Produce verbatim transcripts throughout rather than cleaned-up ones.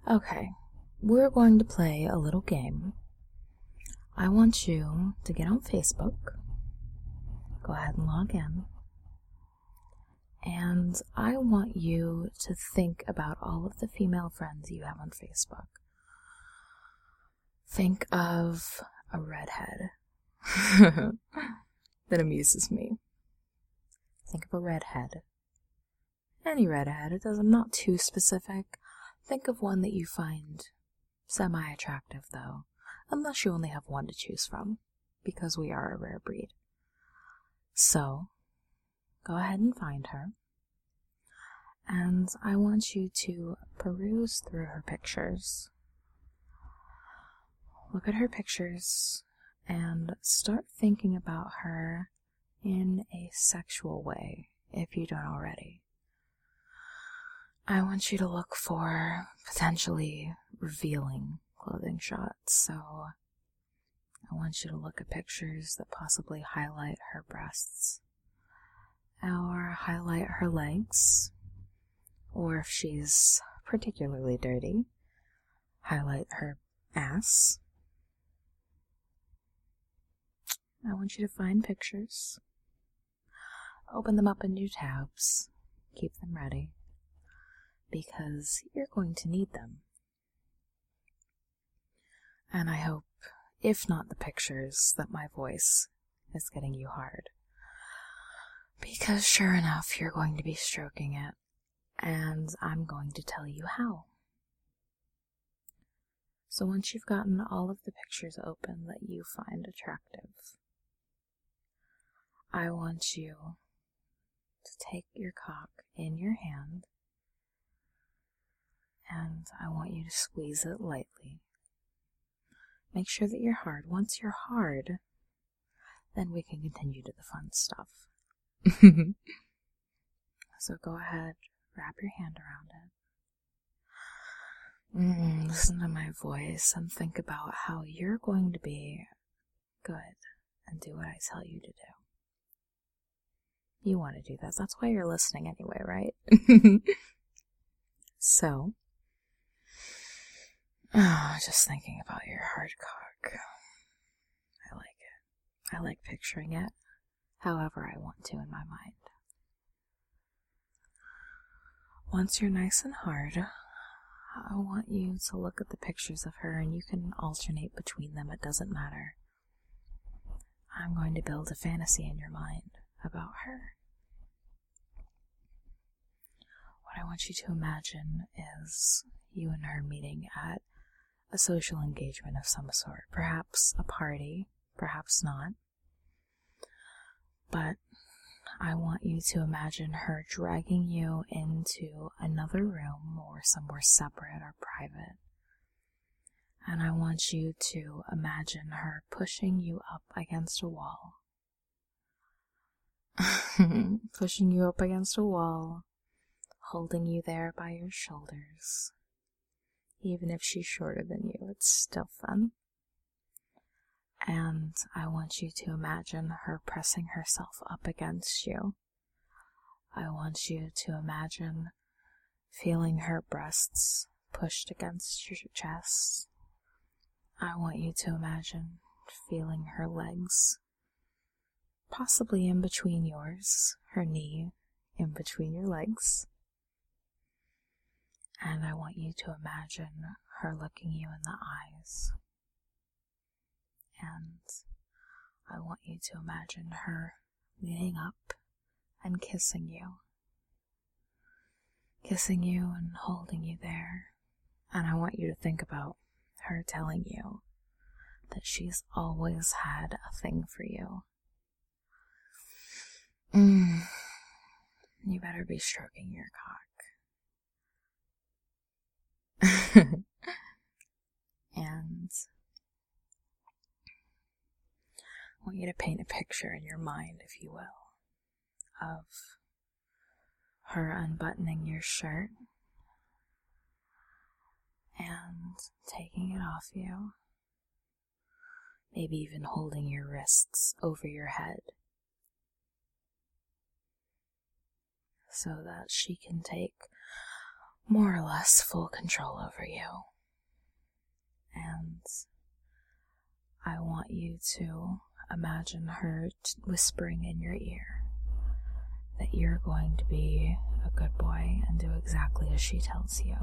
Okay, we're going to play a little game. I want you to get on Facebook, go ahead and log in, and I want you to think about all of the female friends you have on Facebook. Think of a redhead. That amuses me. Think of a redhead. Any redhead, it doesn't, not too specific. Think of one that you find semi-attractive, though, unless you only have one to choose from, because we are a rare breed. So, go ahead and find her, and I want you to peruse through her pictures. Look at her pictures, and start thinking about her in a sexual way, if you don't already. I want you to look for potentially revealing clothing shots, so I want you to look at pictures that possibly highlight her breasts, or highlight her legs, or if she's particularly dirty, highlight her ass. I want you to find pictures, open them up in new tabs, keep them ready, because you're going to need them. And I hope, if not the pictures, that my voice is getting you hard. Because sure enough, you're going to be stroking it, and I'm going to tell you how. So once you've gotten all of the pictures open that you find attractive, I want you to take your cock in your hand, and I want you to squeeze it lightly. Make sure that you're hard. Once you're hard, then we can continue to the fun stuff. So go ahead, wrap your hand around it. Mm, listen to my voice and think about how you're going to be good and do what I tell you to do. You want to do that. That's why you're listening anyway, right? So, oh, just thinking about your hard cock. I like it. I like picturing it however I want to in my mind. Once you're nice and hard, I want you to look at the pictures of her, and you can alternate between them. It doesn't matter. I'm going to build a fantasy in your mind about her. What I want you to imagine is you and her meeting at a social engagement of some sort. Perhaps a party, perhaps not. But I want you to imagine her dragging you into another room or somewhere separate or private. And I want you to imagine her pushing you up against a wall. Pushing you up against a wall, holding you there by your shoulders. Even if she's shorter than you, it's still fun. And I want you to imagine her pressing herself up against you. I want you to imagine feeling her breasts pushed against your chest. I want you to imagine feeling her legs, possibly in between yours, her knee in between your legs. And I want you to imagine her looking you in the eyes. And I want you to imagine her leaning up and kissing you. Kissing you and holding you there. And I want you to think about her telling you that she's always had a thing for you. Mm. You better be stroking your cock. And I want you to paint a picture in your mind, if you will, of her unbuttoning your shirt and taking it off you, maybe even holding your wrists over your head so that she can take more or less full control over you. And I want you to imagine her t- whispering in your ear that you're going to be a good boy and do exactly as she tells you.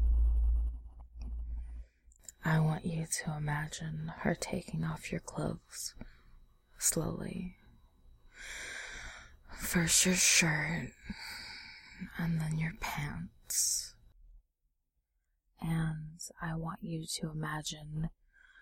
I want you to imagine her taking off your clothes slowly. First your shirt, and then your pants. And I want you to imagine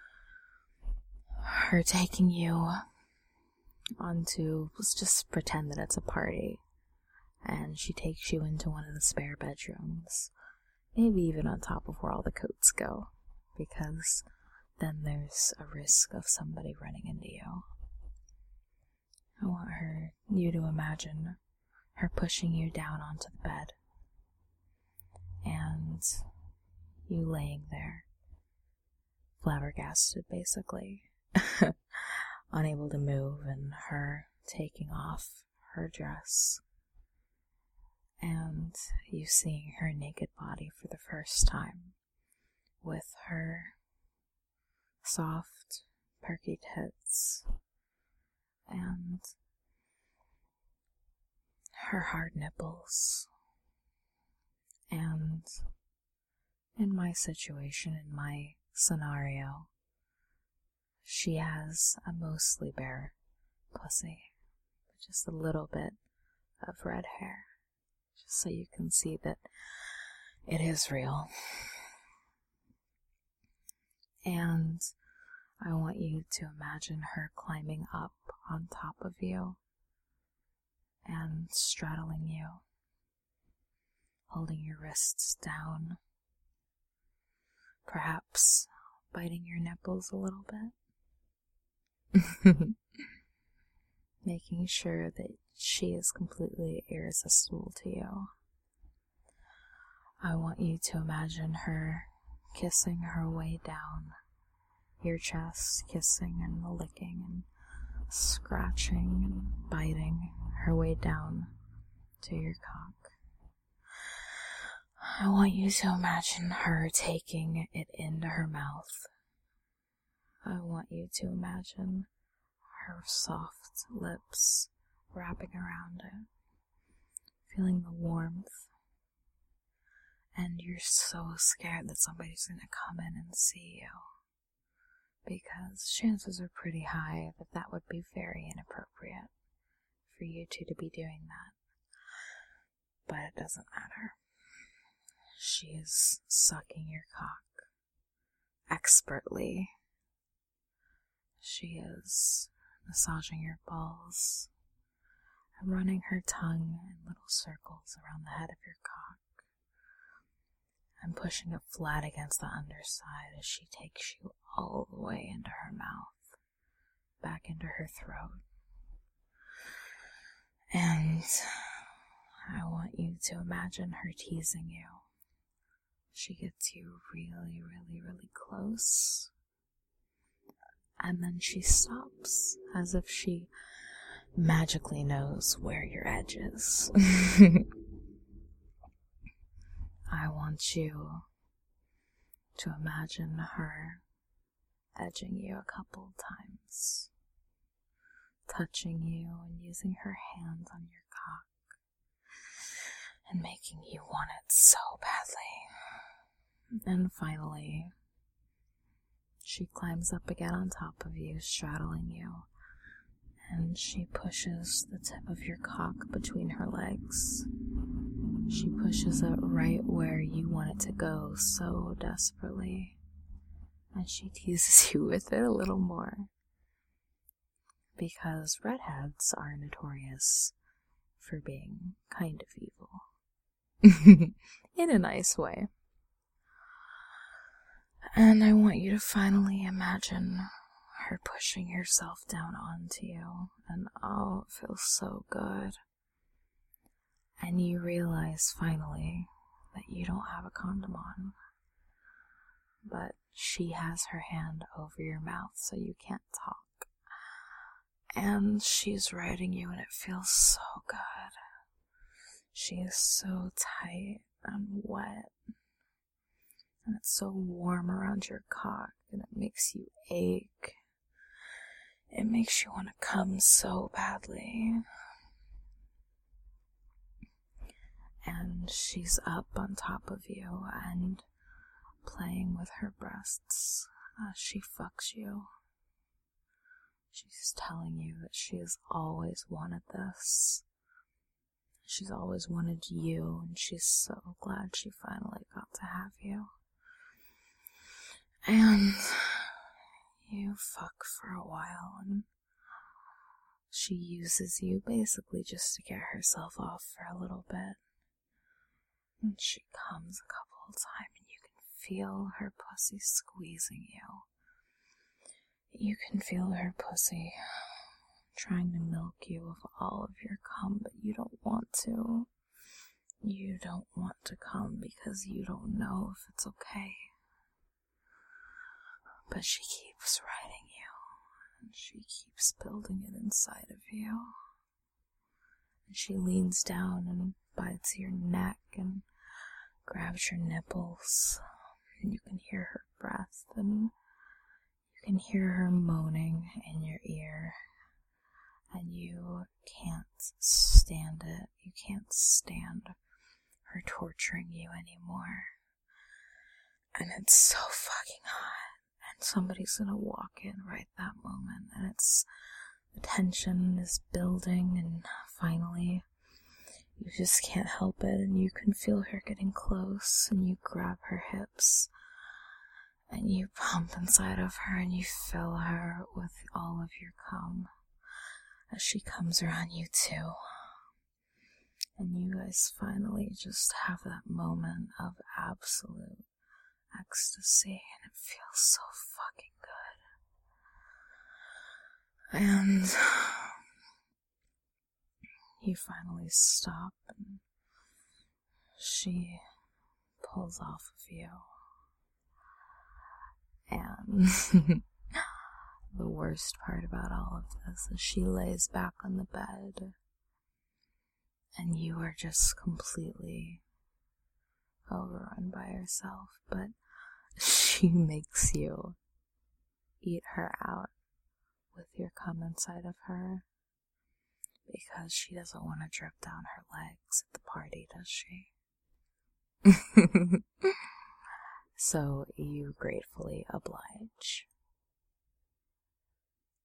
her taking you onto, let's just pretend that it's a party, and she takes you into one of the spare bedrooms, maybe even on top of where all the coats go, because then there's a risk of somebody running into you. I want her, you to imagine her pushing you down onto the bed, and you laying there, flabbergasted basically, unable to move, and her taking off her dress, and you seeing her naked body for the first time, with her soft, perky tits, and her hard nipples. And in my situation, in my scenario, she has a mostly bare pussy, but just a little bit of red hair, just so you can see that it is real. And I want you to imagine her climbing up on top of you and straddling you, holding your wrists down, perhaps biting your nipples a little bit, making sure that she is completely irresistible to you. I want you to imagine her kissing her way down your chest, kissing and licking and scratching and biting her way down to your cock. I want you to imagine her taking it into her mouth. I want you to imagine her soft lips wrapping around it, feeling the warmth. And you're so scared that somebody's going to come in and see you, because chances are pretty high that that would be very inappropriate for you two to be doing that. But it doesn't matter. She is sucking your cock expertly. She is massaging your balls and running her tongue in little circles around the head of your cock, and pushing it flat against the underside as she takes you all the way into her mouth, back into her throat. And I want you to imagine her teasing you. She gets you really, really, really close, and then she stops, as if she magically knows where your edge is. I want you to imagine her edging you a couple times, touching you and using her hands on your cock, and making you want it so badly. And finally, she climbs up again on top of you, straddling you, and she pushes the tip of your cock between her legs. She pushes it right where you want it to go so desperately, and she teases you with it a little more, because redheads are notorious for being kind of evil. In a nice way. And I want you to finally imagine her pushing herself down onto you, and oh, it feels so good. And you realize finally that you don't have a condom on, but she has her hand over your mouth so you can't talk. And she's riding you, and it feels so good. She is so tight and wet. And it's so warm around your cock, and it makes you ache. It makes you want to come so badly. And she's up on top of you and playing with her breasts as she fucks you. She's telling you that she has always wanted this. She's always wanted you, and she's so glad she finally got to have you. And you fuck for a while, and she uses you basically just to get herself off for a little bit. And she comes a couple of times, and you can feel her pussy squeezing you. You can feel her pussy trying to milk you of all of your cum, but you don't want to. You don't want to come because you don't know if it's okay. But she keeps riding you, and she keeps building it inside of you. And she leans down and bites your neck and grabs your nipples, and you can hear her breath, and you can hear her moaning in your ear, and you can't stand it. You can't stand her torturing you anymore. And it's so fucking hot, and somebody's gonna walk in right that moment, and it's, the tension is building, and finally you just can't help it, and you can feel her getting close, and you grab her hips, and you pump inside of her, and you fill her with all of your cum as she comes around you too. And you guys finally just have that moment of absolute ecstasy, and it feels so fucking good. And you finally stop, and she pulls off of you. And the worst part about all of this is she lays back on the bed, and you are just completely overrun by herself, but she makes you eat her out with your cum inside of her, because she doesn't want to drip down her legs at the party, does she? So you gratefully oblige.